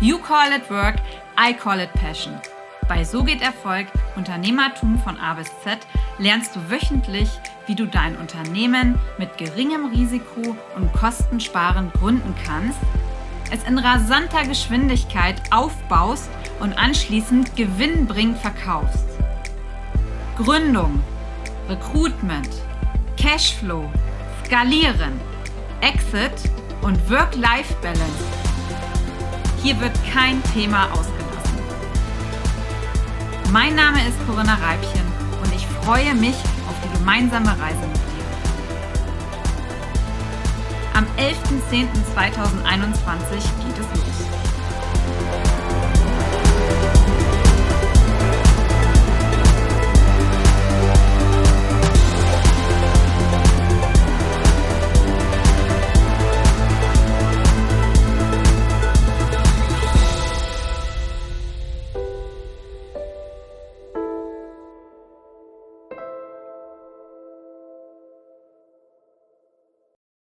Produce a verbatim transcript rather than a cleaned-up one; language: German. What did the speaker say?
You call it work, I call it passion. Bei So geht Erfolg, Unternehmertum von A bis Z, lernst du wöchentlich, wie du dein Unternehmen mit geringem Risiko und kostensparend gründen kannst, es in rasanter Geschwindigkeit aufbaust und anschließend gewinnbringend verkaufst. Gründung, Recruitment, Cashflow, Skalieren, Exit und Work-Life-Balance. Hier wird kein Thema ausgelassen. Mein Name ist Corinna Reibchen und ich freue mich auf die gemeinsame Reise mit dir. Am elften zehnten zweitausendeinundzwanzig geht es los.